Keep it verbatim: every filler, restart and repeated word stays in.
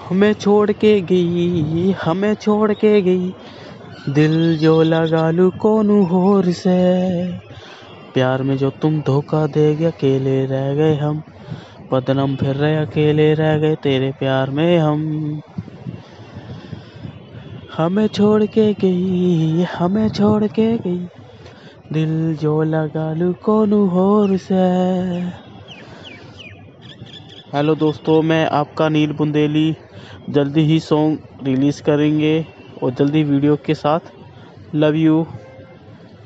हमें छोड़ के गई, हमें छोड़ के गई, दिल जो लगा लू कोनू होर से। प्यार में जो तुम धोखा दे गए, अकेले रह गए हम, बदनाम फिर रहे, अकेले रह गए तेरे प्यार में हम। हमें छोड़ के गई, हमें छोड़ के गई, दिल जो लगा लू कोनू होर से। हेलो दोस्तों, मैं आपका नील बुंदेली। जल्दी ही सॉन्ग रिलीज़ करेंगे और जल्दी वीडियो के साथ। Love you.